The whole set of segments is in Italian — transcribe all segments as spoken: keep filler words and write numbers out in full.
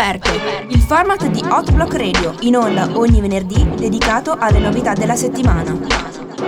Scoperte, il format di Hot Block Radio, in onda ogni venerdì, dedicato alle novità della settimana.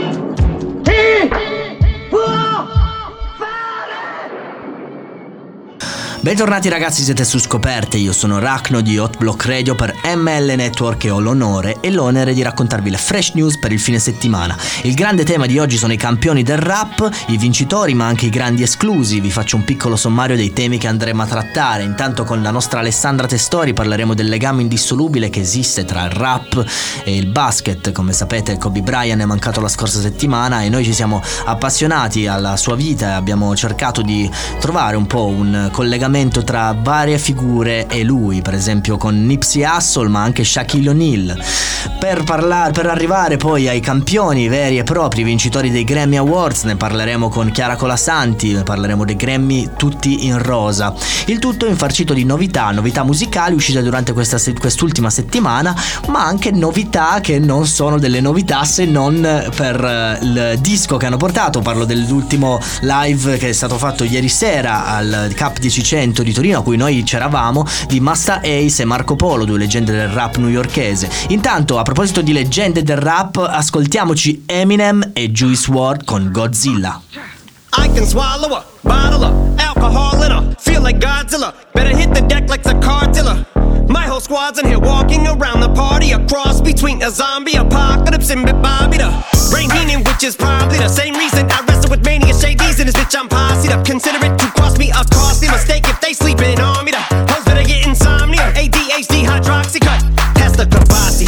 Bentornati ragazzi, siete su Scoperte, io sono Rachno di Hot Block Radio per M L Network e ho l'onore e l'onere di raccontarvi le fresh news per il fine settimana. Il grande tema di oggi sono i campioni del rap, i vincitori ma anche i grandi esclusi. Vi faccio un piccolo sommario dei temi che andremo a trattare. Intanto con la nostra Alessandra Testori parleremo del legame indissolubile che esiste tra il rap e il basket. Come sapete Kobe Bryant è mancato la scorsa settimana e noi ci siamo appassionati alla sua vita e abbiamo cercato di trovare un po' un collegamento tra varie figure e lui, per esempio con Nipsey Hussle ma anche Shaquille O'Neal. Per parlare, per arrivare poi ai campioni veri e propri, vincitori dei Grammy Awards, ne parleremo con Chiara Colasanti, ne parleremo dei Grammy tutti in rosa. Il tutto infarcito di novità, novità musicali uscite durante questa, quest'ultima settimana, ma anche novità che non sono delle novità se non per il disco che hanno portato. Parlo dell'ultimo live che è stato fatto ieri sera al Cap dieci cento di Torino, a cui noi c'eravamo, di Masta Ace e Marco Polo, due leggende del rap newyorkese. Intanto, a proposito di leggende del rap, ascoltiamoci Eminem e Juice world con Godzilla. I can swallow a bottle of alcohol in her, feel like Godzilla, better hit the deck like the cartilla. My whole squad's in here walking around the party, a cross between a zombie apocalypse and Bobby the Brain Heenan, which is probably the same reason I wrestle with mania shades in this bitch. I'm posse'd up, consider it to cost me a costly mistake if they sleeping on me. The hoes better get insomnia, A D H D hydroxy cut, pass the Kavasi.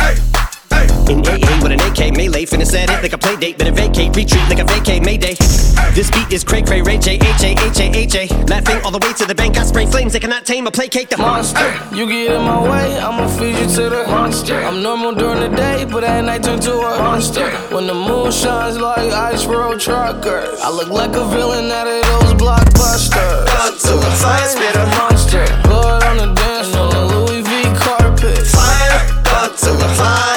In A A with an A K melee, finna set it like a play date, better vacate, retreat like a vacay mayday. This beat is cray cray, Ray J, H A, H A, H A. Laughing all the way to the bank, I spray flames, they cannot tame or placate the monster. You get in my way, I'ma feed you to the monster. I'm normal during the day, but at night turn to a monster. When the moon shines like ice road truckers, I look like a villain out of those blockbusters. Blood to the fire, spit a monster. Blood on the dance floor, the Louis V carpet. Fire, blood to the fire.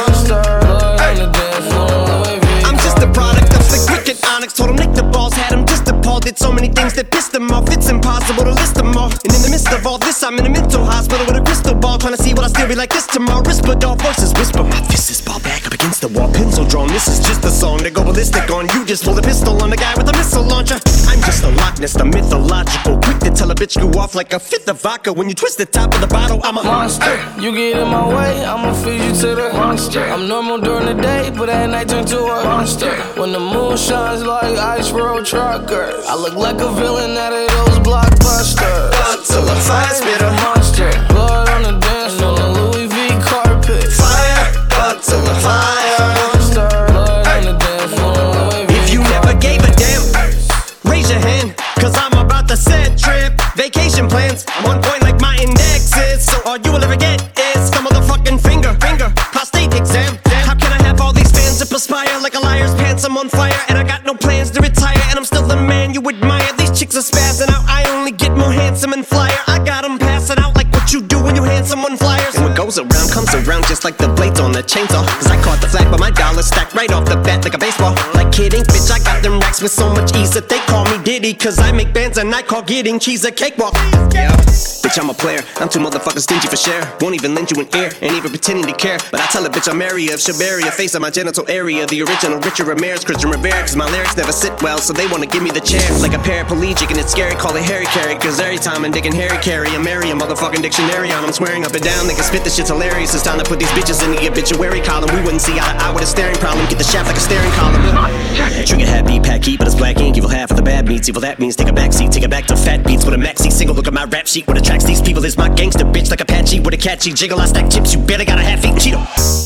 Told him nick the balls, had him just appalled. Did so many things that pissed him off, it's impossible to list them all. And in the midst of all this, I'm in a mental hospital with a crystal ball, trying to see what I still be like this tomorrow. Whisper, dog voices whisper, my fist is ball back up against the wall, pencil drawn. This is just a song to go ballistic on. You just pull the pistol on the guy with a missile launcher. I'm just a Loch Ness, the mythological, quick to tell a bitch you off like a fifth of vodka. When you twist the top of the bottle, I'm a monster. You get in my way, I'ma feed you to the monster. I'm normal during the day, but at night turn to a monster. When the moon shines like ice road truckers, I look like a villain out of those blockbusters. Blood to the fire, spit a monster. Blood on the dance floor, the Louis V carpet. Fire, blood to the fire. Monster, blood on the dance floor, Louis V. If you never gave a damn, raise your hand, cause I'm about to set trip. Vacation plans, I'm on point like my index is. So all you will ever get is the motherfucking finger, finger, prostate exam. How can I have all these fans that perspire like a liar's pants? I'm on fire and I got no plans to retire, and I'm still the man you admire. These chicks are spazzing out, I only get more handsome and flyer. I got them passing out like what you do when you hand someone flyers. And what goes around comes around just like the blades on the chainsaw. Cause I caught the flag but my dollar stacked right off the bat like a baseball. Like kidding, bitch, I got them racks with so much ease that they call me Diddy. Cause I make bands and I call getting cheese a cakewalk. Yeah, bitch, I'm a player, I'm too motherfucking stingy for share. Won't even lend you an ear, ain't even pretending to care. But I tell a bitch I'm area of Shabaria, face of my genital area. The original Richard Ramirez, Christian Rivera. Cause my lyrics never sit well, so they wanna give me the chair. Like a paraplegic and it's scary, call it Harry Carry. Cause every time I'm digging Harry Carry, I'm marry a motherfucking dictionary on. I'm swearing up and down, they can spit this shit's hilarious. It's time to put these bitches in the obituary column. We wouldn't see eye to eye with a staring problem. Get the shaft like a staring column. Trigger happy, pack heat, but it's black ink. Evil half of the bad meats, evil that means take a backseat. Take it back to fat beats with a maxi single. Look at my rap sheet, what attracts these people is my gangster bitch. Like Apache with a catchy jiggle. I stack chips, you better got a half-eaten Cheeto.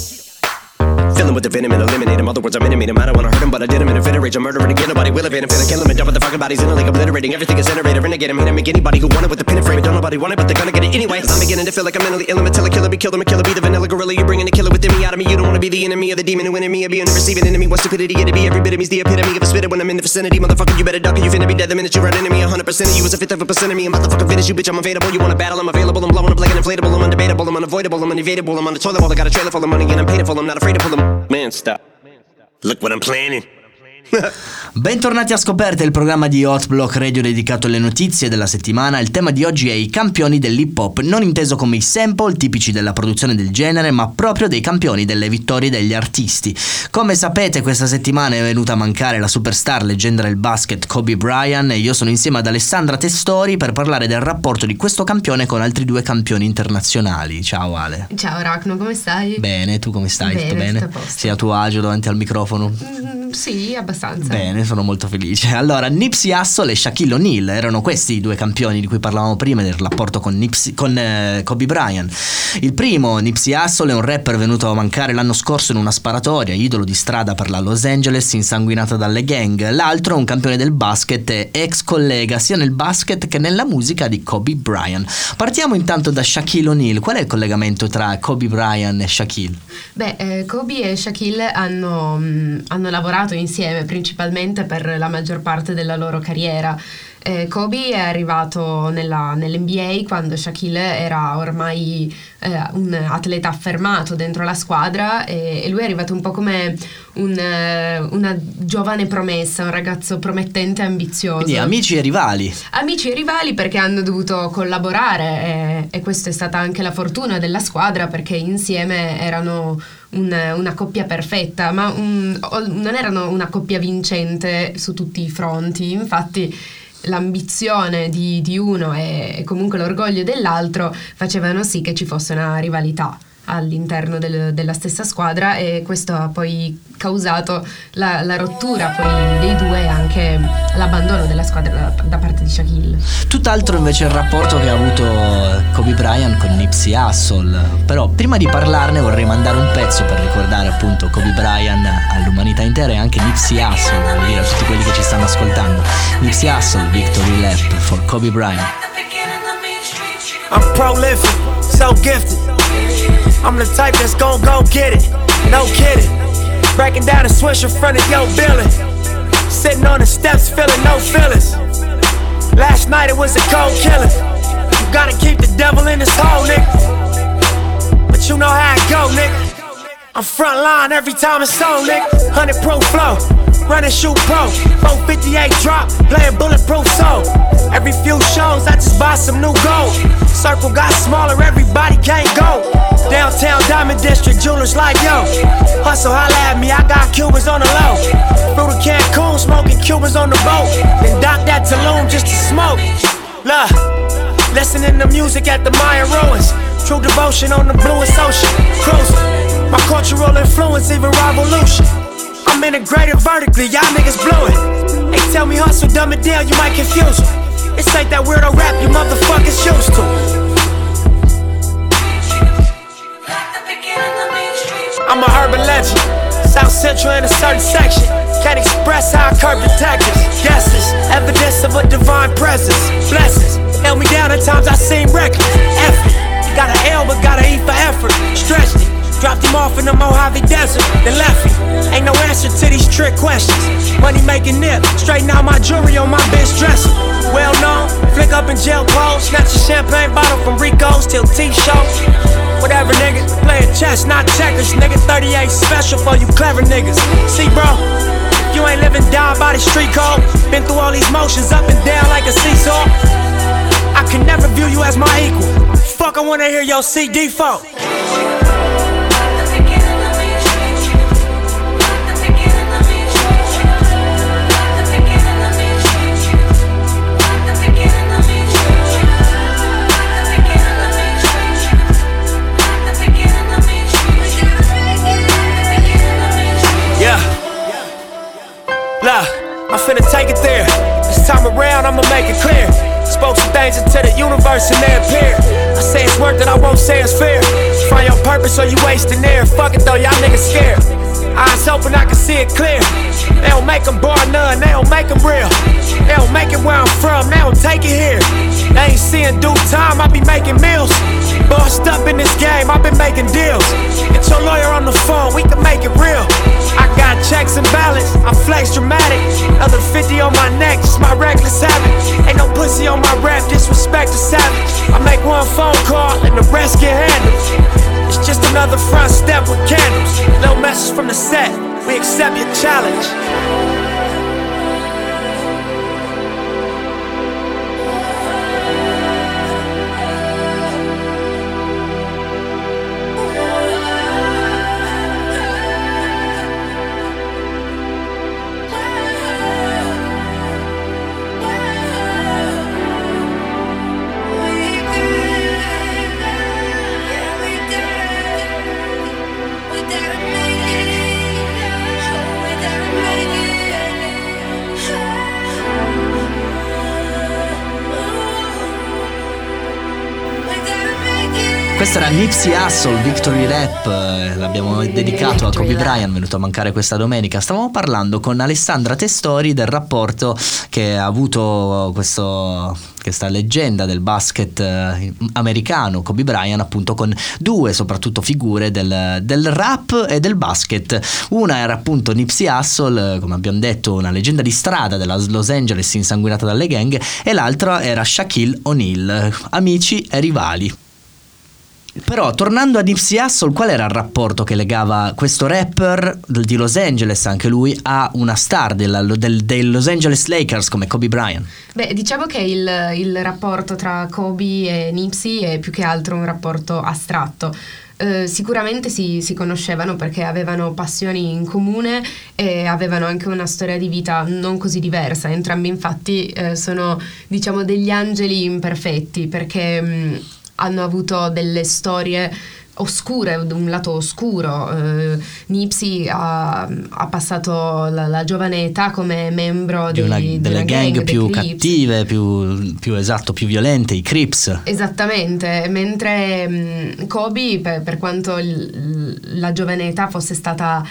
Filling with the venom and eliminate him. Other words, I'm intimate him. I don't wanna hurt him, but I did him in a fit of rage. I'm murdering again, nobody will evade him. Finna kill him and dump the fucking bodies in a lake, obliterating everything is generator. Renegade him, hit him, make anybody who want it with the pin and frame. Don't nobody want it, but they're gonna get it anyway. Cause I'm beginning to feel like I'm mentally ill. I'm a killer, killer, be killed, I'm a killer, be the vanilla gorilla. You're bringing the killer within me out of me. You don't wanna be the enemy of the demon who in me. I be a receiving enemy. What stupidity it'd be. Every bit of me's the epitome of a spitter when I'm in the vicinity. Motherfucker, you better duck or you finna be dead the minute you run into me. one hundred percent of you is a fifth of a percent of me. I'm about to fucking finish you, bitch. I'm available. You wanna battle? I'm available. I'm blowing up like an inflatable. I'm undebatable. I'm unavoidable. I'm unevadable. I'm on the toilet bowl. I got a trailer full of money and I'm paid for. I'm not afraid to pull them. Man, stop. Look what I'm planning. Bentornati a Scoperte, il programma di Hot Block Radio dedicato alle notizie della settimana. Il tema di oggi è i campioni dell'hip hop, non inteso come i sample tipici della produzione del genere, ma proprio dei campioni delle vittorie degli artisti. Come sapete, questa settimana è venuta a mancare la superstar leggenda del basket Kobe Bryant e io sono insieme ad Alessandra Testori per parlare del rapporto di questo campione con altri due campioni internazionali. Ciao Ale. Ciao Racno, come stai? Bene, tu come stai? Bene, tutto bene? tutto a posto. Sei a tuo agio davanti al microfono? Mm, sì, abbastanza. Bene, sono molto felice. Allora, Nipsey Hussle e Shaquille O'Neal erano questi i due campioni di cui parlavamo prima del rapporto con, Nipsey, con eh, Kobe Bryant. Il primo, Nipsey Hussle, è un rapper venuto a mancare l'anno scorso in una sparatoria, idolo di strada per la Los Angeles, insanguinata dalle gang. L'altro è un campione del basket e ex collega sia nel basket che nella musica di Kobe Bryant. Partiamo intanto da Shaquille O'Neal. Qual è il collegamento tra Kobe Bryant e Shaquille? Beh, eh, Kobe e Shaquille hanno, mh, hanno lavorato insieme principalmente per la maggior parte della loro carriera. Eh, Kobe è arrivato nella, nell'N B A quando Shaquille era ormai eh, un atleta affermato dentro la squadra e, e lui è arrivato un po' come un, eh, una giovane promessa, un ragazzo promettente e ambizioso. Quindi amici e rivali. Amici e rivali perché hanno dovuto collaborare e, e questa è stata anche la fortuna della squadra perché insieme erano un, una coppia perfetta, ma un, non erano una coppia vincente su tutti i fronti. Infatti l'ambizione di, di uno e, e comunque l'orgoglio dell'altro facevano sì che ci fosse una rivalità all'interno del, della stessa squadra e questo ha poi causato la, la rottura poi dei due e anche l'abbandono della squadra da, da parte di Shaquille. Tutt'altro invece il rapporto che ha avuto Kobe Bryant con Nipsey Hussle. Però prima di parlarne vorrei mandare un pezzo per ricordare appunto Kobe Bryant all'umanità intera e anche Nipsey Hussle, vuol dire a tutti quelli che ci stanno ascoltando. Nipsey Hussle, Victory Lap for Kobe Bryant. I'm prolific, so gifted. I'm the type that's gon' go get it, no kidding. Breaking down a swish in front of your building. Sitting on the steps feeling no feelings. Last night it was a cold killing. You gotta keep the devil in his hole, nigga. But you know how it go, nigga. I'm front line every time it's on, nigga. one hundred proof flow, run and shoot pro. four fifty-eight drop, playing bulletproof soul. Every few shows I just buy some new gold. Circle got smaller, everybody can't go. Downtown Diamond District, jewelers like yo. Hustle, holla at me, I got Cubans on the low. Through the Cancun, smoking Cubans on the boat. Then dock that Tulum just to smoke. Look, listening to music at the Mayan ruins. True devotion on the bluest ocean. Cruising, my cultural influence, even revolution. I'm integrated vertically, y'all niggas blew it. They tell me hustle, dumb it down, you might confuse them. This ain't that weirdo rap you motherfuckers used to. I'm a urban legend, South Central in a certain section. Can't express how I curb detectives. Guesses, evidence of a divine presence. Blessings, held me down at times I seem reckless. Effort, got an L but got an E for effort. Stretched it, dropped him off in the Mojave Desert, then left him. Ain't no answer to these trick questions. Money making nip, straighten out my jewelry on my bitch dresser. Well known, flick up in jail pose. Snatch a champagne bottle from Rico's till T-shows. Whatever nigga, playing chess, not checkers. Nigga thirty-eight special for you clever niggas. See bro, you ain't living down by the street code. Been through all these motions up and down like a seesaw. I can never view you as my equal. Fuck, I wanna hear your C D folk. Look, I'm finna take it there. This time around, I'ma make it clear. Spoke some things into the universe and they appear. I say it's worth it, I won't say it's fair. Find your purpose or you wasting air. Fuck it though, y'all niggas scared. Eyes open, I can see it clear. They don't make them bar none, they don't make them real. They don't make it where I'm from, they don't take it here. They ain't seeing due time, I be making meals. Bossed up in this game, I've been making deals. Get your lawyer on the phone, we can make it real. I got checks and balance, I flex dramatic. Another fifty on my neck, just my reckless habit. Ain't no pussy on my rap, disrespect the savage. I make one phone call and the rest get handled. It's just another front step with candles. Little message from the set, we accept your challenge. Questo era Nipsey Hussle, Victory Rap, eh, l'abbiamo dedicato a Kobe Bryant, venuto a mancare questa domenica. Stavamo parlando con Alessandra Testori del rapporto che ha avuto questo, questa leggenda del basket eh, americano, Kobe Bryant, appunto con due soprattutto figure del, del rap e del basket. Una era appunto Nipsey Hussle, come abbiamo detto una leggenda di strada della Los Angeles insanguinata dalle gang, e l'altra era Shaquille O'Neal, amici e rivali. Però tornando a Nipsey Hussle, qual era il rapporto che legava questo rapper di Los Angeles, anche lui, a una star della, del, dei Los Angeles Lakers come Kobe Bryant? Beh, diciamo che il, il rapporto tra Kobe e Nipsey è più che altro un rapporto astratto. Eh, sicuramente si, si conoscevano perché avevano passioni in comune e avevano anche una storia di vita non così diversa. Entrambi infatti eh, sono, diciamo, degli angeli imperfetti, perché mh, hanno avuto delle storie oscure, un lato oscuro. eh, Nipsey ha, ha passato la, la giovane età come membro di una, di, delle di una gang, gang più Crips. cattive, più, più esatto, più violente, i Crips. Esattamente, mentre mh, Kobe, per, per quanto il, la giovane età fosse stata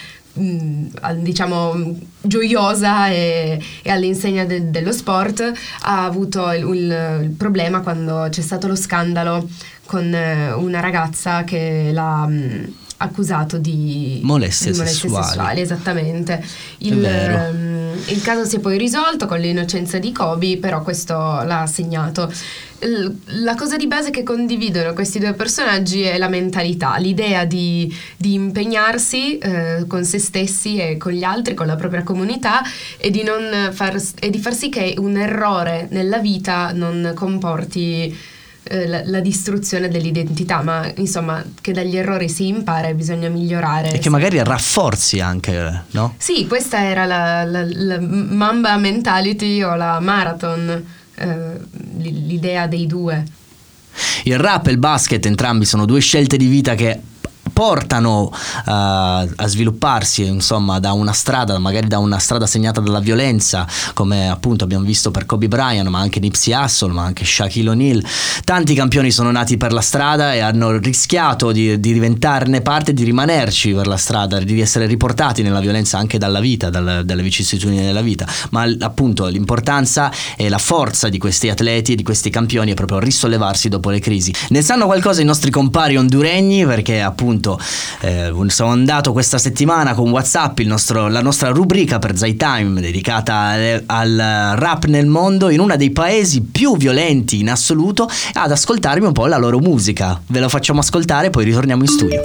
diciamo gioiosa e, e all'insegna de, dello sport, ha avuto il, il, il problema quando c'è stato lo scandalo con una ragazza che l'ha mh, accusato di molestie, di molestie sessuali. sessuali. Esattamente. Il, um, il caso si è poi risolto con l'innocenza di Kobe, però questo l'ha segnato. La cosa di base che condividono questi due personaggi è la mentalità, l'idea di, di impegnarsi eh, con se stessi e con gli altri, con la propria comunità, e di, non far, e di far sì che un errore nella vita non comporti eh, la, la distruzione dell'identità, ma insomma che dagli errori si impara e bisogna migliorare. E che magari rafforzi anche, no? Sì, questa era la, la, la Mamba mentality o la marathon. Uh, l'idea dei due. Il rap e il basket entrambi sono due scelte di vita che portano uh, a svilupparsi, insomma, da una strada, magari da una strada segnata dalla violenza, come appunto abbiamo visto per Kobe Bryant, ma anche Nipsey Hussle, ma anche Shaquille O'Neal. Tanti campioni sono nati per la strada e hanno rischiato di, di diventarne parte, di rimanerci per la strada, di essere riportati nella violenza anche dalla vita, dal, dalle vicissitudini della vita. Ma appunto l'importanza e la forza di questi atleti e di questi campioni è proprio risollevarsi dopo le crisi. Ne sanno qualcosa i nostri compari honduregni, perché appunto Eh, sono andato questa settimana con WhatsApp il nostro, la nostra rubrica per Zai Time dedicata al, al rap nel mondo, in uno dei paesi più violenti in assoluto, ad ascoltarmi un po' la loro musica. Ve lo facciamo ascoltare, poi ritorniamo in studio.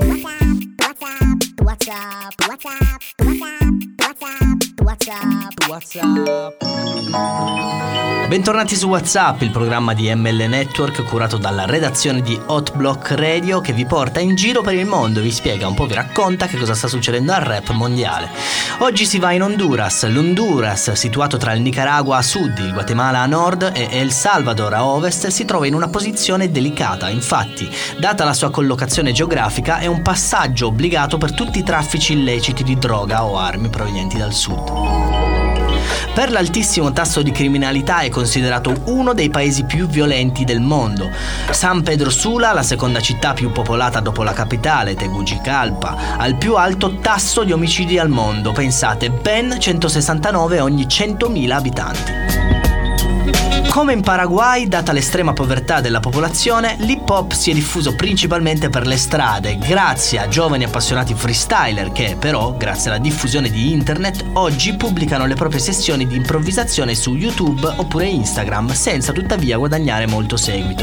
Bentornati su WhatsApp, il programma di M L Network curato dalla redazione di Hot Block Radio, che vi porta in giro per il mondo, vi spiega un po', vi racconta che cosa sta succedendo al rap mondiale. Oggi si va in Honduras. L'Honduras, situato tra il Nicaragua a sud, il Guatemala a nord e El Salvador a ovest, si trova in una posizione delicata. Infatti, data la sua collocazione geografica, è un passaggio obbligato per tutti i traffici illeciti di droga o armi provenienti dal sud. Per l'altissimo tasso di criminalità è considerato uno dei paesi più violenti del mondo. San Pedro Sula, la seconda città più popolata dopo la capitale, Tegucigalpa, ha il più alto tasso di omicidi al mondo, pensate, ben centosessantanove ogni centomila abitanti. Come in Paraguay, data l'estrema povertà della popolazione, l'hip hop si è diffuso principalmente per le strade, grazie a giovani appassionati freestyler che, però, grazie alla diffusione di internet, oggi pubblicano le proprie sessioni di improvvisazione su YouTube oppure Instagram, senza tuttavia guadagnare molto seguito.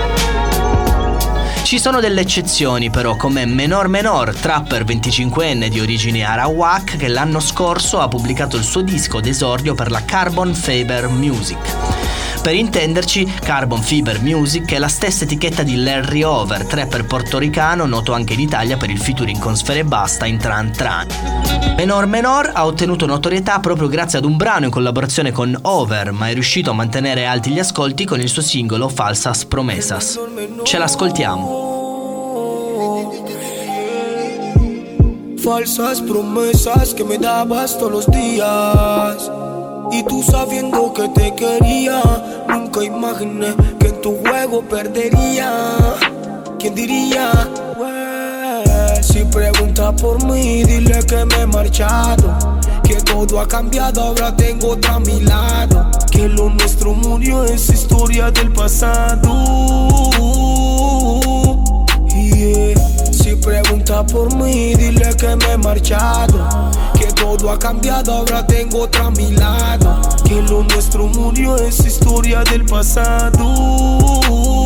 Ci sono delle eccezioni però, come Menor Menor, trapper venticinquenne di origini arawak, che l'anno scorso ha pubblicato il suo disco d'esordio per la Carbon Fiber Music. Per intenderci, Carbon Fiber Music è la stessa etichetta di Larry Over, trapper portoricano noto anche in Italia per il featuring con Sfera Ebbasta in Tran Tran. Menor Menor ha ottenuto notorietà proprio grazie ad un brano in collaborazione con Over, ma è riuscito a mantenere alti gli ascolti con il suo singolo Falsas Promesas. Ce l'ascoltiamo. Falsas promesas que me dabas todos los días, y tú sabiendo que te quería, nunca imaginé que en tu juego perdería. ¿quién diría? Well, si pregunta por mí, dile que me he marchado, que todo ha cambiado, ahora tengo otra a mi lado, que lo nuestro murió, es historia del pasado. Yeah. Si pregunta por mí, dile que me he marchado, que todo ha cambiado, ahora tengo otra a mi lado, que lo nuestro murió, es historia del pasado.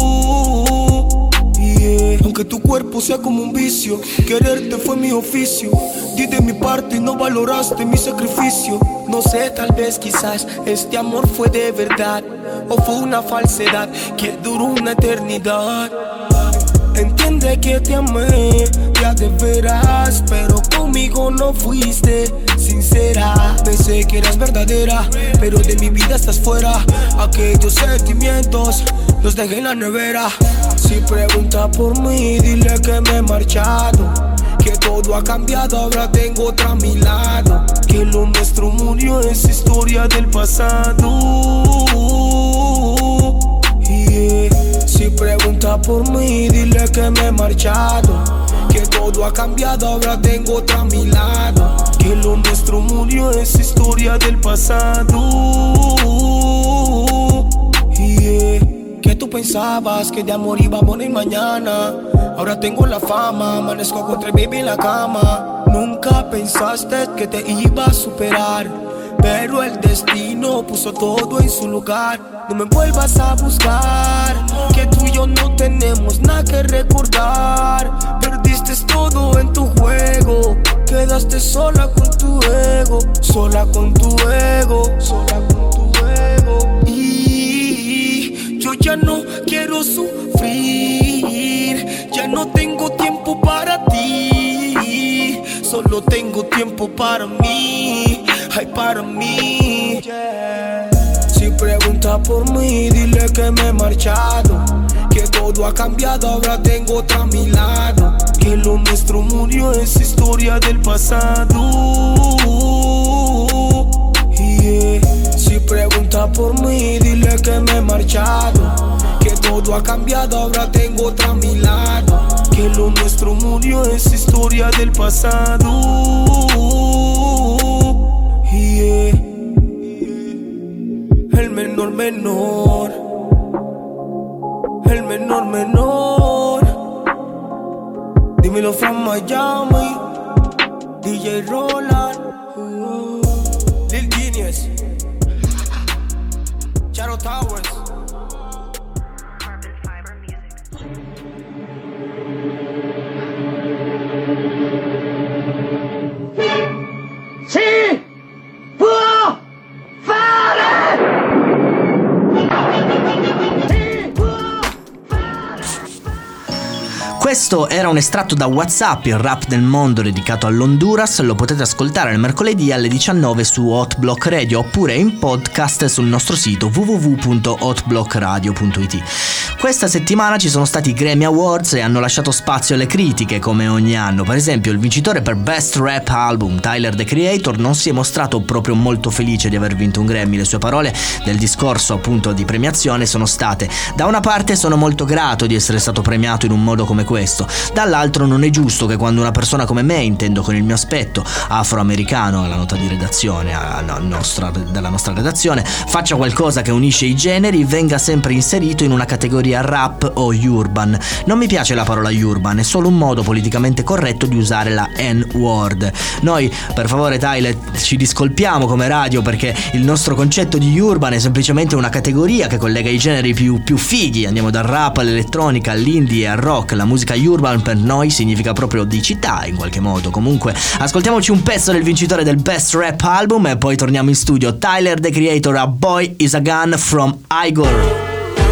Yeah. Aunque tu cuerpo sea como un vicio, quererte fue mi oficio. Di de mi parte y no valoraste mi sacrificio. No sé, tal vez, quizás, este amor fue de verdad o fue una falsedad que duró una eternidad. Entiende que te amé, ya de veras, pero conmigo no fuiste sincera. Pensé que eras verdadera, pero de mi vida estás fuera. Aquellos sentimientos los dejé en la nevera. Si pregunta por mí, dile que me he marchado, que todo ha cambiado, ahora tengo otra a mi lado, que lo nuestro murió, es historia del pasado. Yeah. Si pregunta por mí, dile que me he marchado, que todo ha cambiado, ahora tengo otra a mi lado, que lo nuestro murió, es historia del pasado. Yeah. Que tú pensabas que de amor iba a morir mañana, ahora tengo la fama, amanezco con tres baby en la cama. Nunca pensaste que te iba a superar, pero el destino puso todo en su lugar. No me vuelvas a buscar, que tú y yo no tenemos nada que recordar. Perdiste todo en tu juego, quedaste sola con tu ego, sola con tu ego, sola con tu ego. Y yo ya no quiero sufrir, ya no tengo tiempo para ti, solo tengo tiempo para mí, ay, para mí. Yeah. Si pregunta por mí, dile que me he marchado, que todo ha cambiado, ahora tengo otra a mi lado, que lo nuestro murió, es historia del pasado. Yeah. Si pregunta por mí, dile que me he marchado, que todo ha cambiado, ahora tengo otra a mi lado, que lo nuestro murió, es historia del pasado. Yeah. El menor menor, el menor menor. Dímelo from Miami, D J Roland, uh, Lil Genius, Charo Towers. ¡Sí! ¡Puedo fare! Questo era un estratto da WhatsApp, il rap del mondo dedicato all'Honduras. Lo potete ascoltare il mercoledì alle diciannove su Hot Block Radio oppure in podcast sul nostro sito w w w punto hot block radio punto i t. Questa settimana ci sono stati i Grammy Awards e hanno lasciato spazio alle critiche come ogni anno. Per esempio il vincitore per Best Rap Album, Tyler The Creator, non si è mostrato proprio molto felice di aver vinto un Grammy. Le sue parole del discorso appunto di premiazione sono state: da una parte sono molto grato di essere stato premiato in un modo come questo, dall'altro non è giusto che quando una persona come me, intendo con il mio aspetto afroamericano, la nota di redazione a nostra, della nostra redazione, faccia qualcosa che unisce i generi, venga sempre inserito in una categoria rap o urban. Non mi piace la parola urban, è solo un modo politicamente corretto di usare la N-word. Noi, per favore Tyler, ci discolpiamo come radio perché il nostro concetto di urban è semplicemente una categoria che collega i generi più, più fighi. Andiamo dal rap all'elettronica, all'indie e al rock. La musica urban per noi significa proprio di città in qualche modo. Comunque ascoltiamoci un pezzo del vincitore del Best Rap Album e poi torniamo in studio. Tyler The Creator, A Boy Is a Gun from Igor.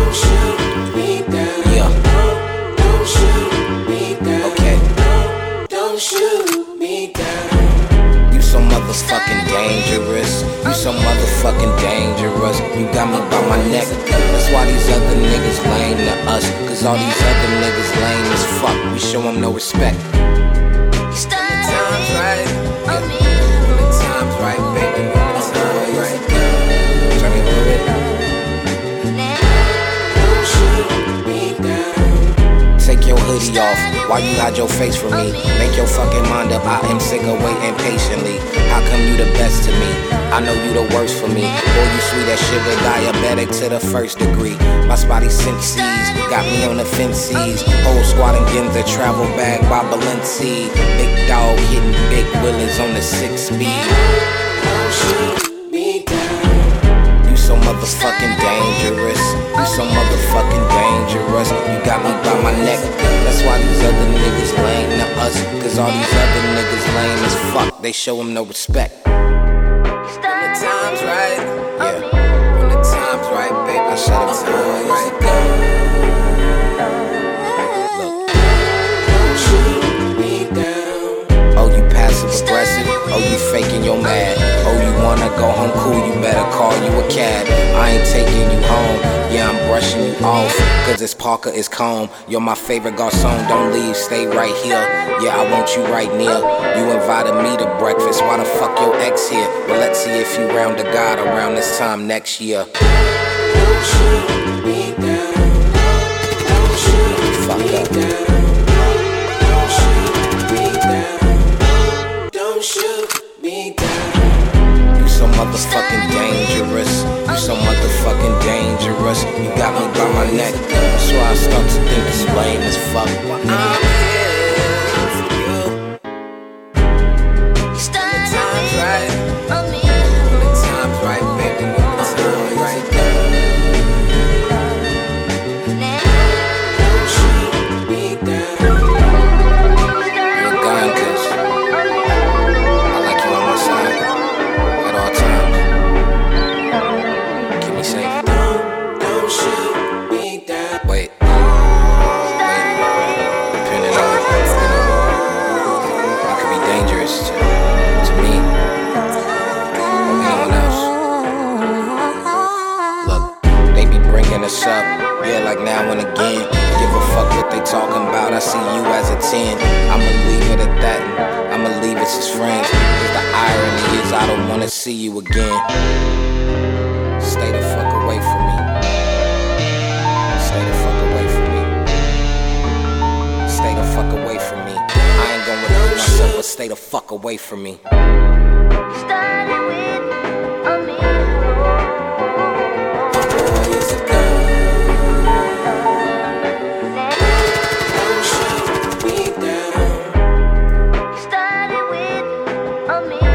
So motherfucking dangerous. You so motherfucking dangerous. You got me by my neck. That's why these other niggas lame to us. Cause all these other niggas lame as fuck. We show them no respect. When the time's right, yeah. When the time's right, baby. When the time's right. Turn me through it. Don't shoot me down. Take your hood hoodie off. Why you hide your face from me? Make your fucking mind up, I am sick of waiting patiently. How come you the best to me? I know you the worst for me. Boy, you sweet as sugar, diabetic to the first degree. My spotty senses got me on the fences. Whole squad and Ginza, travel bag by Balenci. Big dog hitting big willies on the six speed. You so motherfucking dangerous. You so motherfucking dangerous. You got me by my neck. That's why these other niggas lame to us. Cause all these other niggas lame as fuck. They show them no respect. When the time's right, yeah. When the time's right, baby, I shut the time right. Look, don't shoot me down. Oh, you passive aggressive. Oh, you faking your mad. Oh, you wanna go home cool, you better call you a cab. I ain't taking you home, yeah, I'm brushing you off. Cause it's Parker, it's calm. You're my favorite garçon, don't leave, stay right here. Yeah, I want you right near. You invited me to breakfast, why the fuck your ex here? Well, let's see if you round the God around this time next year. Don't shoot me down. Don't shoot me fuck up. Don't shoot me down. Don't shoot me down. You so motherfucking dangerous. You so motherfucking dangerous. You got me by my neck. That's why I start to think it's lame as fuck. I'm here for you. When the time's right. When the time's right, baby. When the time's right. Don't shoot me down. You're gone, cause I like you on my side at all times. Keep me safe. Don't, don't shoot me down. Wait. Depending on, you know, I could be dangerous to, to me or anyone else. Look, they be bringing us up, yeah, like now and again. Give a fuck what they talking about, I see you as a ten. I'ma leave it at that, and I'ma leave us as friends. Cause the irony is I don't wanna see you again. Stay the fuck away from me. Stay the fuck away from me. Stay the fuck away from me. I ain't gonna repeat myself, but stay the fuck away from me. Started with a me. Boy, is it good? Don't shoot me down. Started with a me.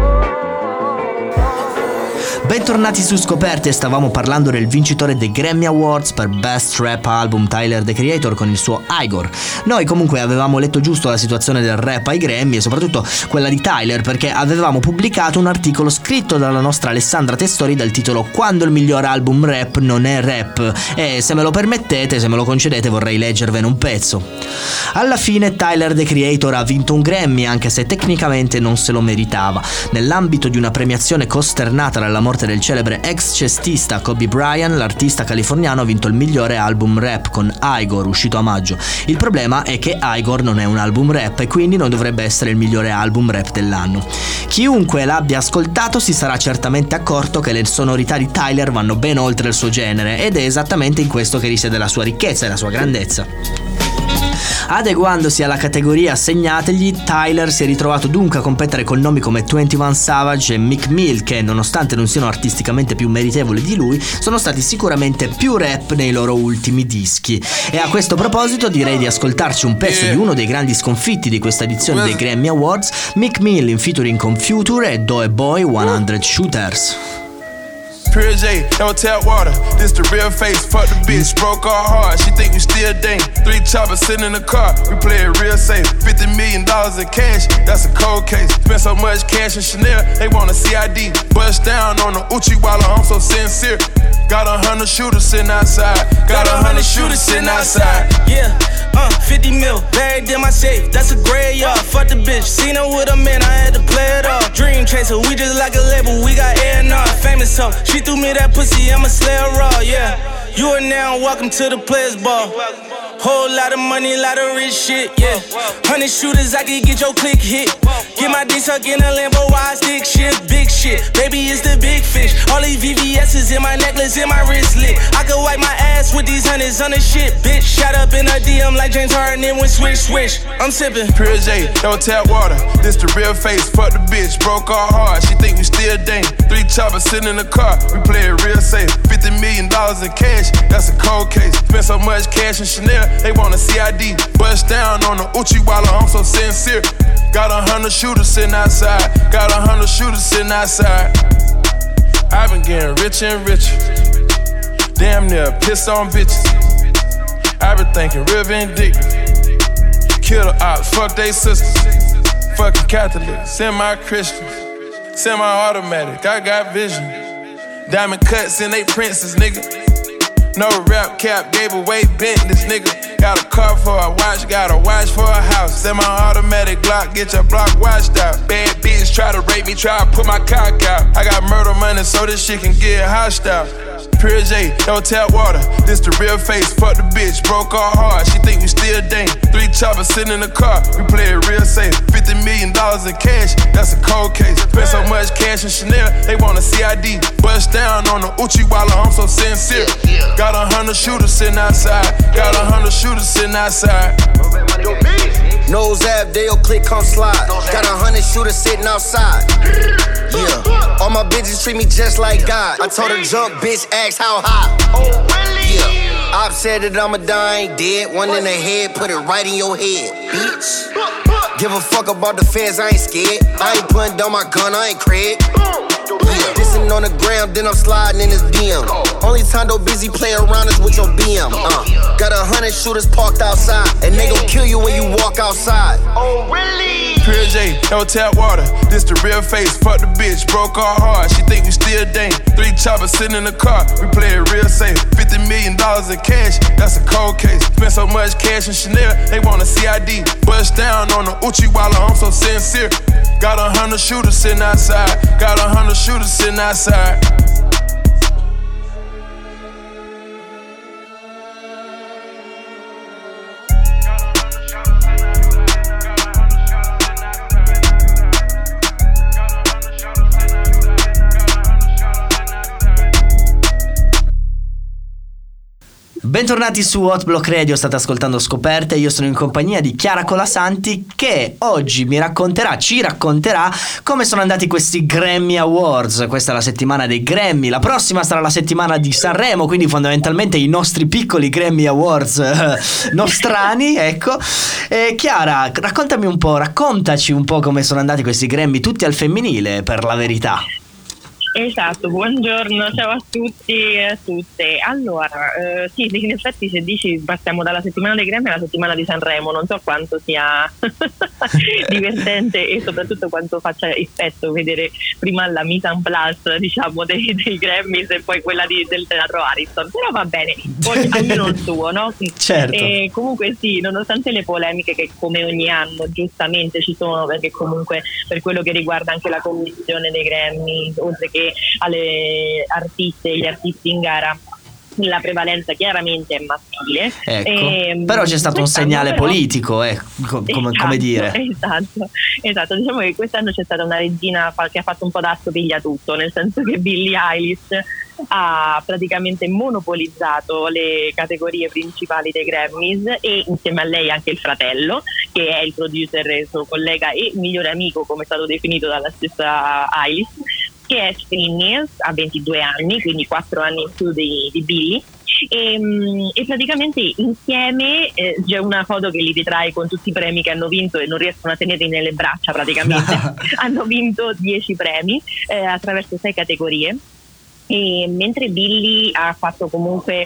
Bentornati su Scoperte, stavamo parlando del vincitore dei Grammy Awards per Best Rap Album, Tyler, The Creator, con il suo Igor. Noi comunque avevamo letto giusto la situazione del rap ai Grammy e soprattutto quella di Tyler, perché avevamo pubblicato un articolo scritto dalla nostra Alessandra Testori dal titolo "Quando il miglior album rap non è rap", e se me lo permettete, se me lo concedete, vorrei leggervene un pezzo. Alla fine Tyler, The Creator, ha vinto un Grammy, anche se tecnicamente non se lo meritava. Nell'ambito di una premiazione costernata dalla morte del celebre ex cestista Kobe Bryant, l'artista californiano ha vinto il migliore album rap con Igor, uscito a maggio. Il problema è che Igor non è un album rap e quindi non dovrebbe essere il migliore album rap dell'anno. Chiunque l'abbia ascoltato si sarà certamente accorto che le sonorità di Tyler vanno ben oltre il suo genere, ed è esattamente in questo che risiede la sua ricchezza e la sua grandezza. Adeguandosi alla categoria assegnategli, Tyler si è ritrovato dunque a competere con nomi come twenty-one Savage e Meek Mill, che nonostante non siano artisticamente più meritevoli di lui, sono stati sicuramente più rap nei loro ultimi dischi. E a questo proposito direi di ascoltarci un pezzo di uno dei grandi sconfitti di questa edizione dei Grammy Awards, Meek Mill in featuring con Future e Doe Boy hundred Shooters. Pure J, don't tap water. This the real face. Fuck the bitch, broke our heart. She think we still dang. Three choppers sitting in the car. We play it real safe. Fifty million dollars in cash. That's a cold case. Spent so much cash in Chanel. They want a C I D. Bust down on the Uchi while I'm so sincere. Got a hundred shooters sitting outside. Got a hundred shooters sitting outside. Yeah. Uh, fifty mil, buried in my safe, that's a graveyard. Fuck the bitch, seen her with a man, I had to play it off. Dream chaser, we just like a label, we got A and R. Famous so, she threw me that pussy, I'ma slay her raw, yeah. You are now welcome to the players ball. Whole lot of money, lot of rich shit, yeah. Hundred shooters, I can get your click hit. Get my dick stuck in a Lambo, wide stick shit, big shit. Baby, it's the big fish. All these V V S's in my necklace, in my wristlet. I could wipe my ass with these hundreds on the shit, bitch. Shot up in a D M like James Harden, then went swish, swish. I'm sipping. Pure J, don't tap water. This the real face, fuck the bitch. Broke our heart, she think we still dang. Three choppers sitting in the car, we play it real safe. Fifty million dollars in cash, that's a cold case. Spent so much cash in Chanel, they want a C I D. Bust down on the Uchiwala, I'm so sincere. Got a hundred shooters sitting outside. Got a hundred shooters sitting outside. I've been getting richer and richer. Damn near piss on bitches. I've been thinking real vindictive. Kill the ops, fuck they sisters. Fucking Catholics, semi-Christians. Semi-automatic, I got vision. Diamond cuts in they princes, nigga. No rap cap, gave away Bentleys, nigga. Got a car for a watch, got a watch for a house. Semi-automatic Glock, get your block washed out. Bad bitch try to rape me, try to put my cock out. I got murder money so this shit can get hostile. Pure J, don't tap water. This the real face, fuck the bitch. Broke our heart, she think we still dang. Three choppers sitting in the car, we play it real safe. Fifty million dollars in cash, that's a cold case. Spent so much cash in Chanel, they want a C I D. Bust down on the Uchiwala, I'm so sincere. Got a hundred shooters sitting outside. Got a hundred shooters sitting outside. Nose ab, Dale click, come slide. Got a hundred shooters sitting outside. Yeah, all my bitches treat me just like God. I told her jump, bitch, ask how high. Yeah, I've said that I'ma die, ain't dead. One in the head, put it right in your head, bitch. Give a fuck about the feds, I ain't scared. I ain't putting down my gun, I ain't Craig. Yeah, dissing on the ground, then I'm sliding in his D M. Only time though busy play around is with your B M. Uh, got a hundred shooters parked outside, and they gon' kill you when you walk outside. Oh really? Pure J, don't tap water. This the real face, fuck the bitch. Broke our heart, she think we still dang. Three choppers sitting in the car, we play it real safe. Fifty million dollars in cash, that's a cold case. Spent so much cash in Chanel, they want a C I D. Bust down on the Uchiwala, I'm so sincere. Got a hundred shooters sitting outside. Got a hundred shooters sitting outside. Bentornati su Hot Block Radio, state ascoltando Scoperte, io sono in compagnia di Chiara Colasanti che oggi mi racconterà, ci racconterà come sono andati questi Grammy Awards. Questa è la settimana dei Grammy, la prossima sarà la settimana di Sanremo, quindi fondamentalmente i nostri piccoli Grammy Awards eh, nostrani, ecco. E Chiara, raccontami un po', raccontaci un po' come sono andati questi Grammy, tutti al femminile per la verità. Esatto, buongiorno, ciao a tutti e a tutte. Allora, eh, sì, in effetti se dici passiamo dalla settimana dei Grammy alla settimana di Sanremo, non so quanto sia divertente e soprattutto quanto faccia effetto vedere prima la mise en place, diciamo, dei, dei Grammy e poi quella di, del teatro Ariston, però va bene, poi ognuno il suo, no? Certo. E comunque sì, nonostante le polemiche che come ogni anno giustamente ci sono, perché comunque per quello che riguarda anche la commissione dei Grammy, oltre che alle artiste e gli artisti in gara, la prevalenza chiaramente è maschile. Ecco. E, però c'è stato un segnale però, politico, eh, come, esatto, come dire. Esatto, esatto, diciamo che quest'anno c'è stata una regina che ha fatto un po' da tutto, nel senso che Billie Eilish ha praticamente monopolizzato le categorie principali dei Grammys e insieme a lei anche il fratello, che è il producer, il suo collega e migliore amico, come è stato definito dalla stessa Eilish, che è Phineas, ha ventidue anni, quindi quattro anni in più di, di Billie. E, e praticamente insieme eh, c'è una foto che li ritrae con tutti i premi che hanno vinto e non riescono a tenerli nelle braccia praticamente. Hanno vinto dieci premi eh, attraverso sei categorie. E mentre Billie ha fatto comunque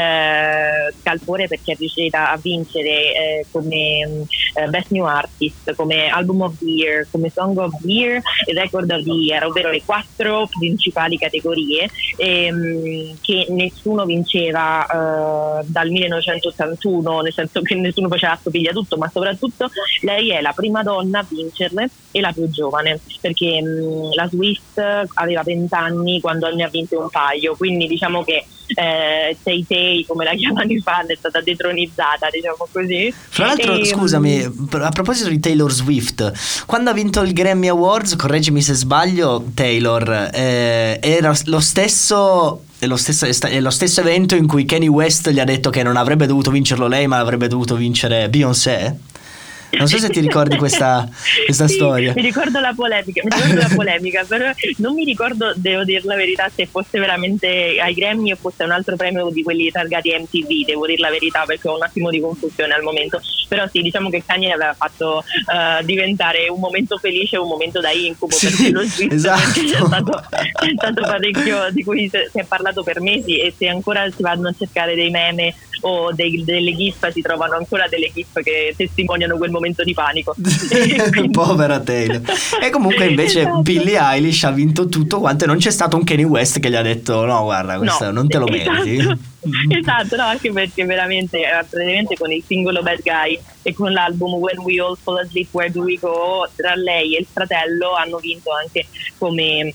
eh, scalpore perché è riuscita a vincere eh, come eh, Best New Artist, come Album of the Year, come Song of the Year e Record of the Year, ovvero le quattro principali categorie ehm, che nessuno vinceva eh, dal millenovecentottantuno, nel senso che nessuno faceva assopiglia tutto, ma soprattutto lei è la prima donna a vincerle e la più giovane, perché mh, la Swift aveva venti anni quando ne ha vinto un paio, quindi diciamo che eh, Tay Tay, come la chiamano i fan, è stata detronizzata, diciamo così. Fra l'altro, e, scusami, a proposito di Taylor Swift, quando ha vinto il Grammy Awards, correggimi se sbaglio, Taylor, eh, era lo stesso... È lo, stesso, è lo stesso evento in cui Kanye West gli ha detto che non avrebbe dovuto vincerlo lei, ma avrebbe dovuto vincere Beyoncé. Non so se ti ricordi questa, questa sì, storia. Mi ricordo la polemica, mi ricordo la polemica, però non mi ricordo, devo dire la verità, se fosse veramente ai Grammy o fosse un altro premio di quelli targati M T V, devo dire la verità perché ho un attimo di confusione al momento. Però sì, diciamo che Kanye aveva fatto uh, diventare un momento felice un momento da incubo, sì, perché lo Swift esatto. c'è stato, c'è stato parecchio di cui si è parlato per mesi, e se ancora si vanno a cercare dei meme o dei, delle gif, si trovano ancora delle gif che testimoniano quel momento di panico. Povera Taylor. E comunque invece esatto. Billie Eilish ha vinto tutto quanto e non c'è stato un Kanye West che gli ha detto no guarda questo no, non te lo meriti. Esatto, esatto, no, anche perché veramente eh, praticamente con il singolo Bad Guy e con l'album When We All Fall Asleep Where Do We Go, tra lei e il fratello hanno vinto anche come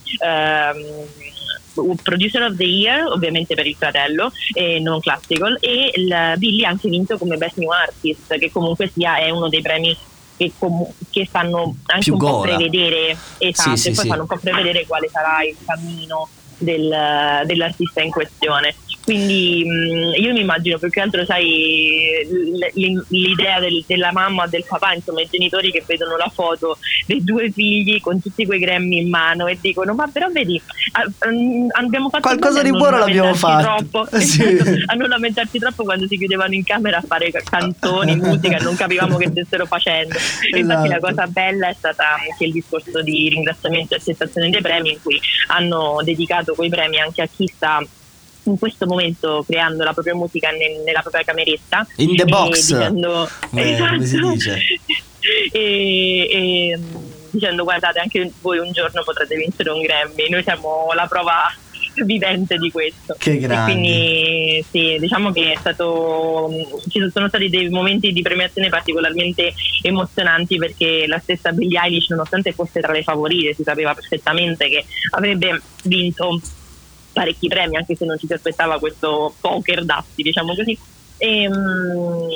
ehm, Producer of the Year, ovviamente per il fratello, e non classical, e il Billy ha anche vinto come Best New Artist, che comunque sia è uno dei premi che, com- che fanno anche più un gola. po' prevedere, esatto, sì, sì, e poi sì. fanno un po' prevedere quale sarà il cammino del, dell'artista in questione. Quindi mh, io mi immagino più che altro, sai, l- l'idea del, della mamma, del papà, insomma i genitori che vedono la foto dei due figli con tutti quei Grammy in mano e dicono ma però vedi a- um, abbiamo fatto qualcosa di buono l'abbiamo fatto troppo. sì. Esatto, a non lamentarci troppo quando si chiudevano in camera a fare canzoni, musica, non capivamo che stessero facendo. Esatto. Infatti la cosa bella è stata anche il discorso di ringraziamento e accettazione dei premi, in cui hanno dedicato quei premi anche a chi sta in questo momento creando la propria musica nel, nella propria cameretta, in the box, dicendo, eh, esatto, come si dice, e, e dicendo guardate anche voi un giorno potrete vincere un Grammy, noi siamo la prova vivente di questo. Che grandi. E quindi sì, diciamo che è stato, ci sono stati dei momenti di premiazione particolarmente emozionanti, perché la stessa Billie Eilish, nonostante fosse tra le favorite, si sapeva perfettamente che avrebbe vinto parecchi premi, anche se non ci si aspettava questo poker d'assi, diciamo così, e, um,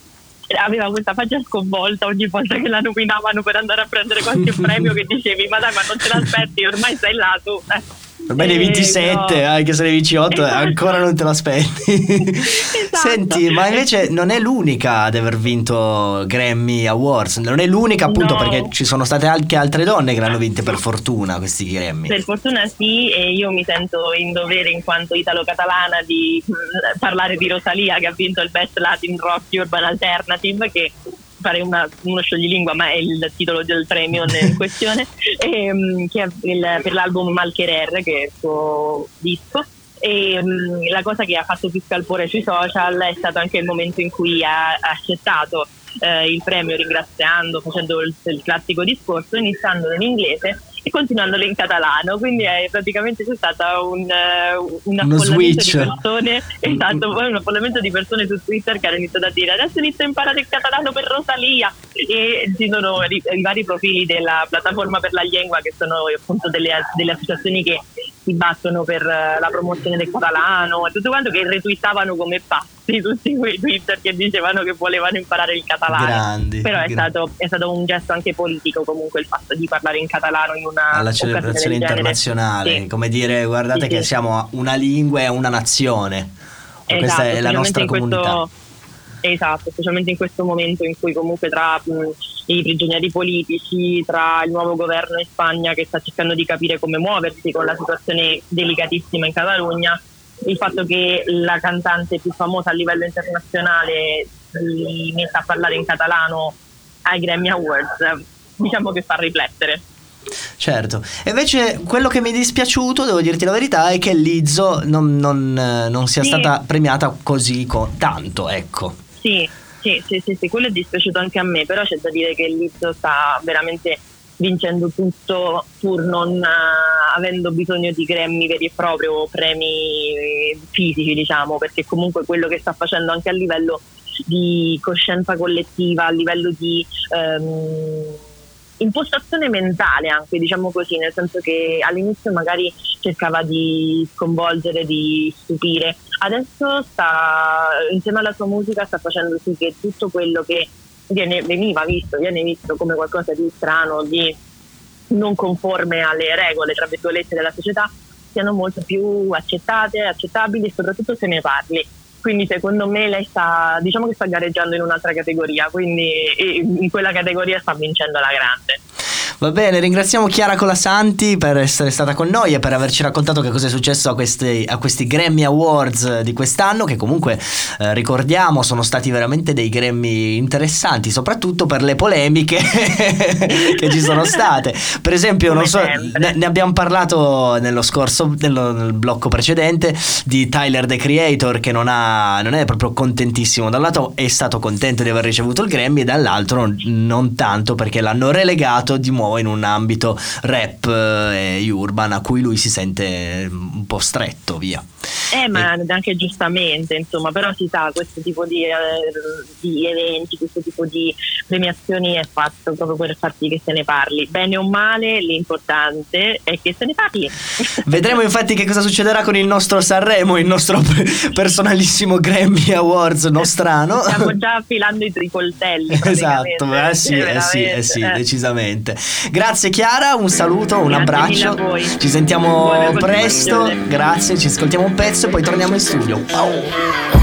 aveva questa faccia sconvolta ogni volta che la nominavano per andare a prendere qualche premio, che dicevi ma dai, ma non te l'aspetti, ormai sei là tu, eh. Ormai ne vinti sette, no. Anche se ne vinci otto, esatto. Ancora non te lo aspetti. Esatto. Senti, ma invece non è l'unica ad aver vinto Grammy Awards, non è l'unica appunto, no. Perché ci sono state anche altre donne che l'hanno vinte, per fortuna, questi Grammy. Per fortuna sì, e io mi sento in dovere, in quanto italo-catalana, di mh, parlare di Rosalia, che ha vinto il Best Latin Rock Urban Alternative, che fare una, uno scioglilingua, ma è il titolo del premio in questione, e, um, che è il, per l'album Malquerer, che è il suo disco. E um, la cosa che ha fatto più scalpore sui social è stato anche il momento in cui ha, ha accettato eh, il premio, ringraziando, facendo il, il classico discorso, iniziando in inglese e continuandolo in catalano, quindi è, praticamente c'è stata un, uh, un affollamento di persone, esatto, poi un affollamento di persone su Twitter che hanno iniziato a dire adesso inizio a imparare il catalano per Rosalia, e ci sono i, i vari profili della piattaforma per la lingua, che sono appunto delle, delle associazioni che si battono per uh, la promozione del catalano e tutto quanto, che retweetavano come pazzi tutti quei Twitter che dicevano che volevano imparare il catalano. Grandi, però è, grandi. Stato, è stato un gesto anche politico, comunque, il fatto di parlare in catalano in una alla celebrazione internazionale, sì. Come dire guardate sì, che sì. siamo una lingua e una nazione, esatto, questa è la nostra comunità. Questo, esatto, specialmente in questo momento in cui comunque tra mh, i prigionieri politici, tra il nuovo governo in Spagna che sta cercando di capire come muoversi con la situazione delicatissima in Catalogna, il fatto che la cantante più famosa a livello internazionale si metta a parlare in catalano ai Grammy Awards, diciamo che fa riflettere. Certo, e invece quello che mi è dispiaciuto, devo dirti la verità, è che Lizzo non, non, non sia sì. stata premiata così co- tanto, ecco. Sì, sì, sì, sì, sì, quello è dispiaciuto anche a me, però c'è da dire che Lizzo sta veramente vincendo tutto, pur non uh, avendo bisogno di Grammy veri e propri o premi fisici, diciamo, perché comunque quello che sta facendo anche a livello di coscienza collettiva, a livello di um, impostazione mentale anche, diciamo così, nel senso che all'inizio magari cercava di sconvolgere, di stupire, adesso sta, insieme alla sua musica, sta facendo sì che tutto quello che viene, veniva visto, viene visto come qualcosa di strano, di non conforme alle regole, tra virgolette, della società, siano molto più accettate, accettabili e soprattutto se ne parli. Quindi secondo me lei sta, diciamo che sta gareggiando in un'altra categoria, quindi in quella categoria sta vincendo alla grande. Va bene, ringraziamo Chiara Colasanti per essere stata con noi e per averci raccontato che cosa è successo a questi, a questi Grammy Awards di quest'anno, che comunque eh, ricordiamo sono stati veramente dei Grammy interessanti, soprattutto per le polemiche che ci sono state. Per esempio, non so, ne, ne abbiamo parlato nello scorso, nello, nel blocco precedente, di Tyler the Creator, che non, ha, non è proprio contentissimo. Da un lato è stato contento di aver ricevuto il Grammy e dall'altro non tanto, perché l'hanno relegato di nuovo in un ambito rap e urban a cui lui si sente un po' stretto, via. Eh, ma e... anche giustamente, insomma, però si sa, questo tipo di, eh, di eventi, questo tipo di premiazioni è fatto proprio per far sì che se ne parli. Bene o male, l'importante è che se ne parli. Vedremo infatti che cosa succederà con il nostro Sanremo, il nostro personalissimo Grammy Awards nostrano. Stiamo già affilando i tricoltelli. Esatto, eh sì, eh sì, eh sì, eh. decisamente. Grazie Chiara, un saluto, un Grazie abbraccio. Ci sentiamo presto. Grazie, ci ascoltiamo un pezzo e poi torniamo in studio. Wow.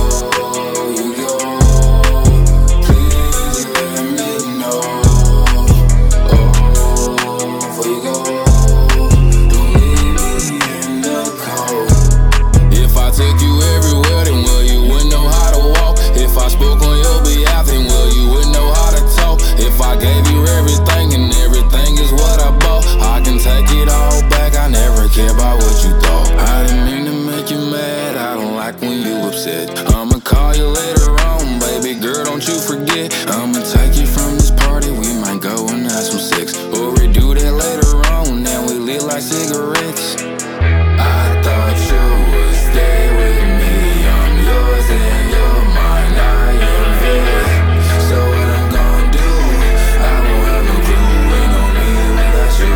I'ma call you later on, baby girl, don't you forget. I'ma take you from this party, we might go and have some sex. Or we do that later on, then we lit like cigarettes. I thought you would stay with me, I'm yours and you're mine, I am yours. So what I'm gonna do, I won't have no clue, ain't no me without you.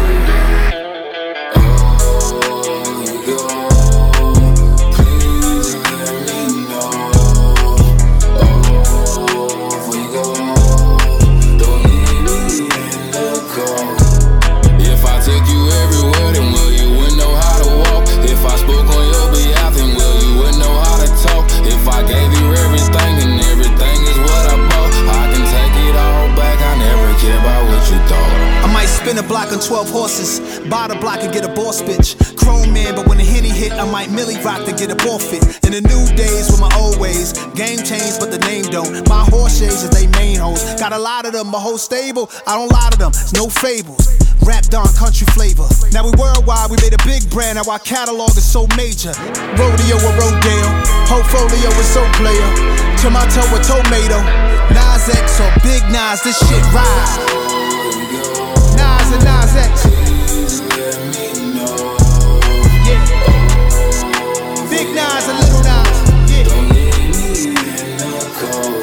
Oh, you go. Spin a block on twelve horses, buy the block and get a boss bitch. Chrome man, but when the Henny hit, I might Millie rock to get a ball fit. In the new days with my old ways, game changed but the name don't. My horse shades is they main hoes. Got a lot of them, my whole stable, I don't lie to them, it's no fables. Rap Don country flavor. Now we worldwide, we made a big brand, now our catalog is so major. Rodeo or Rodale, portfolio is so player. Tomato or tomato, Nas X or Big Nas, this shit ride. Nas and Nas X. Please let me know. Yeah. Big Nas and Little Nas. Yeah. Don't leave me in the cold.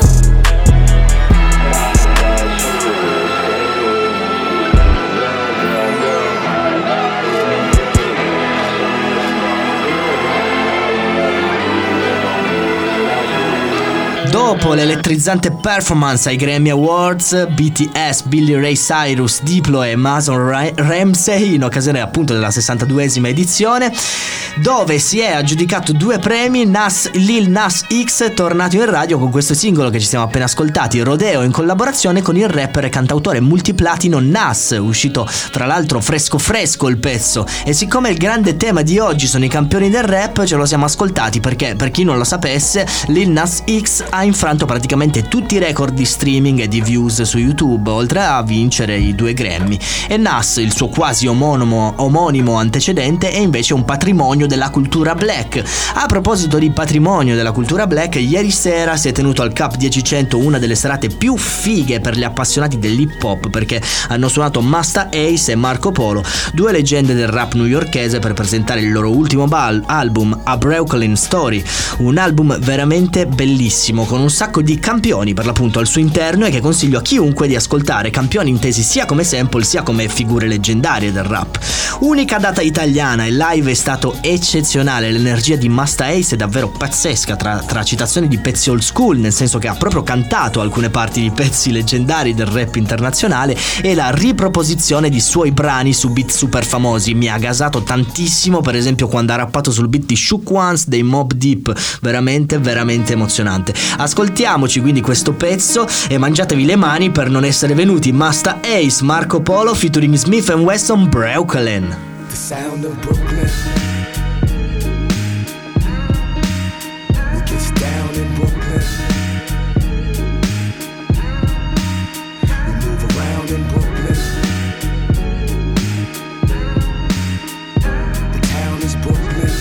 Dopo l'elettrizzante performance ai Grammy Awards, B T S, Billy Ray Cyrus, Diplo e Mason Ramsey, in occasione appunto della sessantaduesima edizione, dove si è aggiudicato due premi, Nas, Lil Nas X è tornato in radio con questo singolo che ci siamo appena ascoltati, Rodeo, in collaborazione con il rapper e cantautore multiplatino Nas, uscito tra l'altro fresco fresco il pezzo. E siccome il grande tema di oggi sono i campioni del rap, ce lo siamo ascoltati perché, per chi non lo sapesse, Lil Nas X ha infranto praticamente tutti i record di streaming e di views su YouTube, oltre a vincere i due Grammy. E Nas, il suo quasi omonimo, omonimo antecedente, è invece un patrimonio della cultura black. A proposito di patrimonio della cultura black, ieri sera si è tenuto al Cup dieci cento una delle serate più fighe per gli appassionati dell'hip hop, perché hanno suonato Masta Ace e Marco Polo, due leggende del rap newyorkese, per presentare il loro ultimo bal- album, A Brooklyn Story, un album veramente bellissimo con un sacco di campioni per l'appunto al suo interno e che consiglio a chiunque di ascoltare, campioni intesi sia come sample sia come figure leggendarie del rap. Unica data italiana, il live è stato eccezionale, l'energia di Masta Ace è davvero pazzesca, tra, tra citazioni di pezzi old school, nel senso che ha proprio cantato alcune parti di pezzi leggendari del rap internazionale, e la riproposizione di suoi brani su beat super famosi. Mi ha gasato tantissimo, per esempio quando ha rappato sul beat di Shook Ones dei Mobb Deep, veramente veramente emozionante. Ascoltiamoci quindi questo pezzo e mangiatevi le mani per non essere venuti. Masta Ace, Marco Polo featuring Smith and Wesson, Brooklyn. The sound of Brooklyn. We get down in Brooklyn. We move around in Brooklyn. The town is Brooklyn.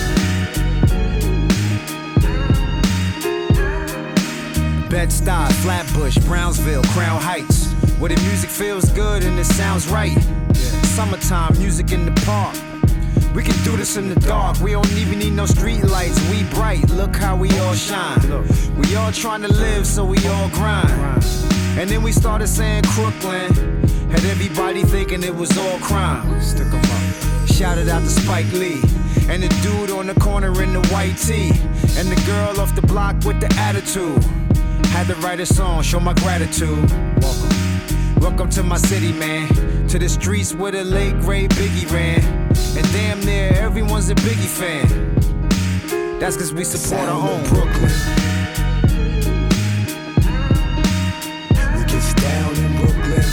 Bed-Stuy, Flatbush, Brownsville, Crown Heights, where the music feels good and it sounds right. Yeah. Summertime, music in the park. We can do this in the dark. We don't even need no street lights. We bright, look how we all shine. We all trying to live, so we all grind. And then we started saying Crooklyn. Had everybody thinking it was all crime. Stick 'em up. Shouted out to Spike Lee. And the dude on the corner in the white tee. And the girl off the block with the attitude. Had to write a song, show my gratitude. Welcome. Welcome to my city, man. To the streets where the late great Biggie ran. And damn near everyone's a Biggie fan. That's cause we support our own Brooklyn. We get down in Brooklyn.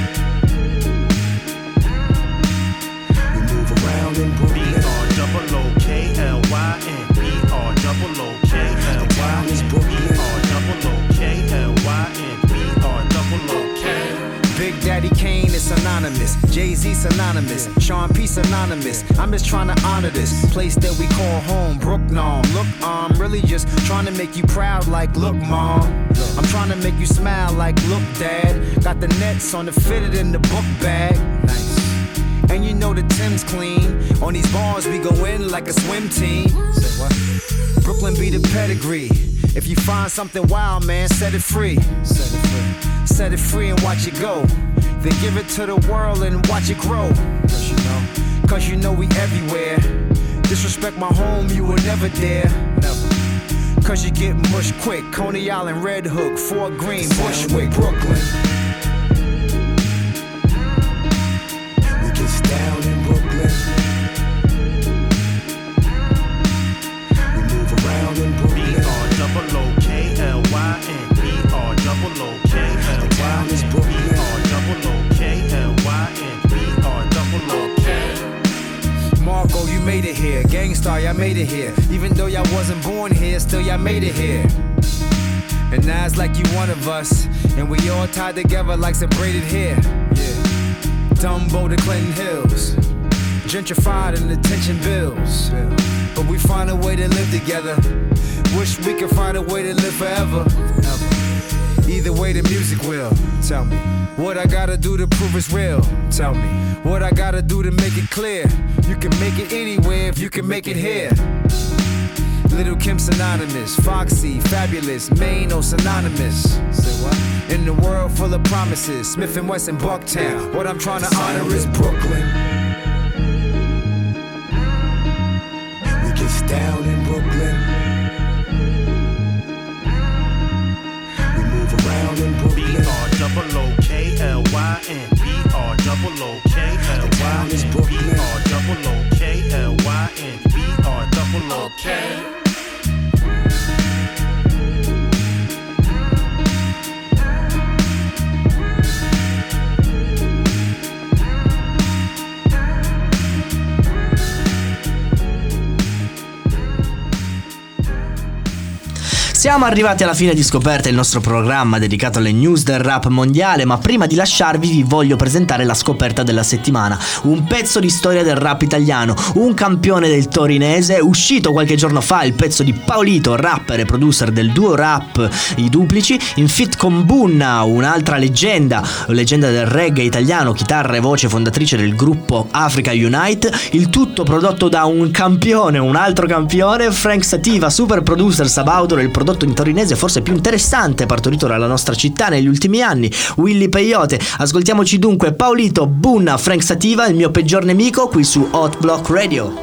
We move around in Brooklyn. B R double O K L Y N. B R double O K L Y N. B R double O K L Y N. B R double O K. Big Daddy Kane is synonymous, Jay-Z synonymous, Sean P synonymous. I'm just trying to honor this place that we call home, Brooklyn. Look, I'm really just trying to make you proud like, look, Mom. I'm trying to make you smile like, look, Dad. Got the nets on the fitted in the book bag. Nice. And you know the Tim's clean. On these bars we go in like a swim team. Say what? Brooklyn be the pedigree. If you find something wild, man, set it free. Set it free. Set it free and watch it go. Then give it to the world and watch it grow. Cause you know, cause you know we everywhere. Disrespect my home, you will never dare. Never. Cause you get mush quick. Coney Island, Red Hook, Fort Greene, Bushwick, Brooklyn. We get down in Brooklyn. We move around in Brooklyn. B R double O K L Y N. B R double O K L Y N. B R double O K L Y N. B R double O K. Marco, you made it here. Gangstar, y'all made it here. Even though y'all wasn't born here, still y'all made it here. And now it's like you one of us. And we all tied together like some braided hair. Yeah. Dumbo to Clinton Hills. Gentrified and attention bills. But we find a way to live together. Wish we could find a way to live forever. Either way the music will. Tell me what I gotta do to prove it's real. Tell me what I gotta do to make it clear. You can make it anywhere if you can make it here. Little Kim synonymous, Foxy, fabulous, Maino synonymous. Say what? In the world full of promises, Smith and Wesson, Bucktown. What I'm trying to honor is Brooklyn. We get down in Brooklyn. We move around in Brooklyn. B R double O K L Y N. B R double O K L Y N. B R double O K L Y N. B R double O K. Siamo arrivati alla fine di Scoperta, il nostro programma dedicato alle news del rap mondiale, ma prima di lasciarvi vi voglio presentare la scoperta della settimana, un pezzo di storia del rap italiano, un campione del torinese, uscito qualche giorno fa il pezzo di Paolito, rapper e producer del duo rap I Duplici, in feat con Bunna, un'altra leggenda, leggenda del reggae italiano, chitarra e voce fondatrice del gruppo Africa Unite, il tutto prodotto da un campione, un altro campione, Frank Sativa, super producer, subautore, il prodotto prodotto in torinese forse più interessante partorito dalla nostra città negli ultimi anni, Willy Peyote. Ascoltiamoci dunque Paolito, Bunna, Frank Sativa, Il mio peggior nemico, qui su Hot Block Radio.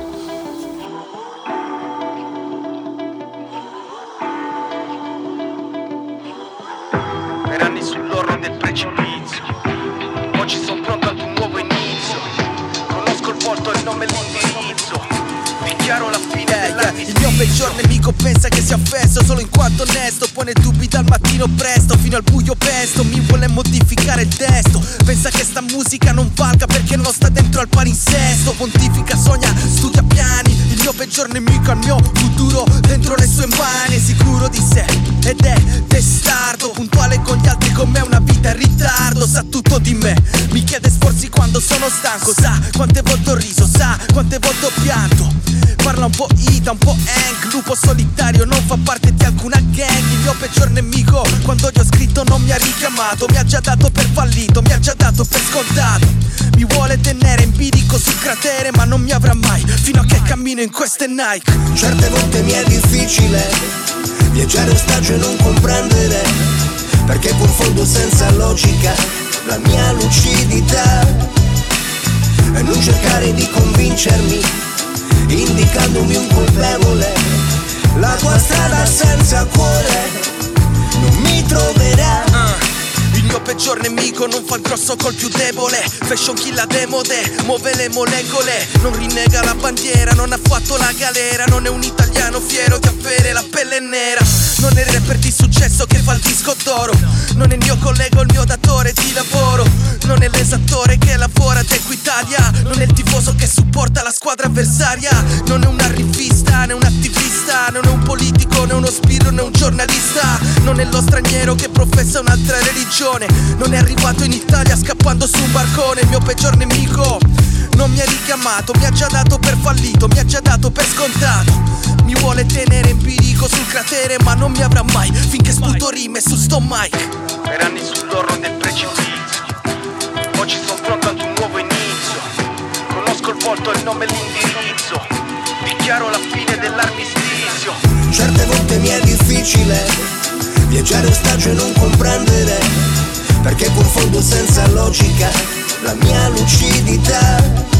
Per anni sull'orlo del precipizio, oggi sono pronto ad un nuovo inizio. Conosco il volto e il nome e l'indirizzo, dichiaro la fine della mia. Il mio peggior nemico pensa che sia fesso solo in quanto onesto, pone dubbi dal mattino presto fino al buio pesto. Mi vuole modificare il testo, pensa che sta musica non valga perché non sta dentro al palinsesto. Pontifica, sogna, studia piani. Il mio peggior nemico ha il mio futuro dentro le sue mani. È sicuro di sé ed è testardo, puntuale con gli altri, con me una vita in ritardo. Sa tutto di me, mi chiede sforzi quando sono stanco. Sa quante volte ho riso, sa quante volte ho pianto. Parla un po' Ita, un po' Hank, lupo solitario, non fa parte di alcuna gang. Il mio peggior nemico, quando gli ho scritto non mi ha richiamato. Mi ha già dato per fallito, mi ha già dato per scontato. Mi vuole tenere in bilico sul cratere, ma non mi avrà mai, fino a che cammino in queste Nike. Certe volte mi è difficile viaggiare ostaggio e non comprendere, perché confondo senza logica la mia lucidità. E non cercare di convincermi indicandomi un colpevole. La tua strada senza cuore non mi troverà. uh. Il mio peggior nemico non fa il grosso col più debole. Fashion kill la demode, muove le molecole. Non rinnega la bandiera, non ha fatto la galera. Non è un italiano fiero di avere la pelle nera. Non è il rapper di successo che fa il disco d'oro. Non è il mio collega o il mio datore di lavoro. Non è l'esattore che lavora ad Equitalia. Non è il tifoso che supporta la squadra avversaria. Non è un arrivista, né un attivista. Non è un politico, né uno spirito, né un giornalista. Non è lo straniero che professa un'altra religione. Non è arrivato in Italia scappando su un barcone. Il mio peggior nemico non mi ha richiamato, mi ha già dato per fallito, mi ha già dato per scontato. Mi vuole tenere in bilico sul cratere, ma non mi avrà mai finché sputo rime su sto mic. Per anni sull'orlo del precipizio, oggi sono pronto ad un nuovo inizio. Conosco il volto, il nome e l'indirizzo, dichiaro la fine dell'armistizio. Certe volte mi è difficile viaggiare ostaggio e non comprendere, perché confondo senza logica la mia lucidità.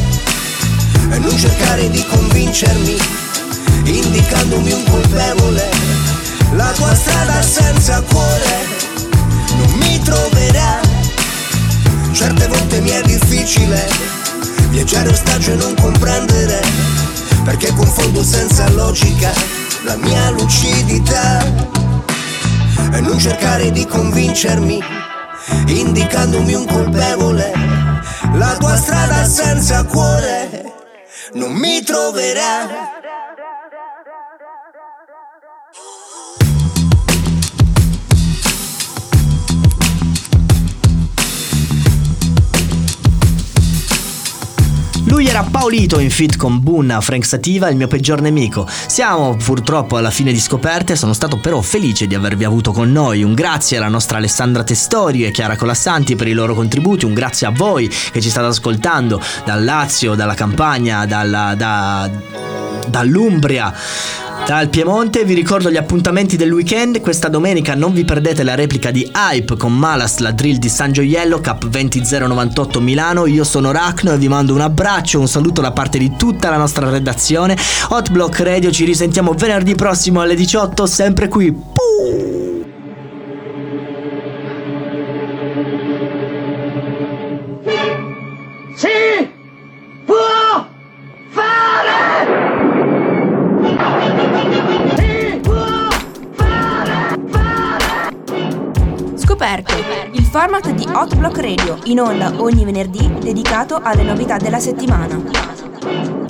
E non cercare di convincermi indicandomi un colpevole. La tua strada senza cuore non mi troverà. Certe volte mi è difficile viaggiare ostaggio e non comprendere, perché confondo senza logica la mia lucidità. E non cercare di convincermi indicandomi un colpevole. La tua strada senza cuore non mi troverà. Lui era Paolito in feat con Bunna, Frank Sativa, Il mio peggior nemico. Siamo purtroppo alla fine di Scoperte, sono stato però felice di avervi avuto con noi. Un grazie alla nostra Alessandra Testori e Chiara Colassanti per i loro contributi, un grazie a voi che ci state ascoltando dal Lazio, dalla Campania, dalla, da, dall'Umbria, dal Piemonte. Vi ricordo gli appuntamenti del weekend. Questa domenica non vi perdete la replica di Hype con Malas, la drill di San Gioiello, Cap venti zero novantotto Milano. Io sono Rachno e vi mando un abbraccio, un saluto da parte di tutta la nostra redazione. Hot Block Radio, ci risentiamo venerdì prossimo alle diciotto, sempre qui. Puh! Si può fare! Scoperto, il format di Hot Block Radio, in onda ogni venerdì dedicato alle novità della settimana.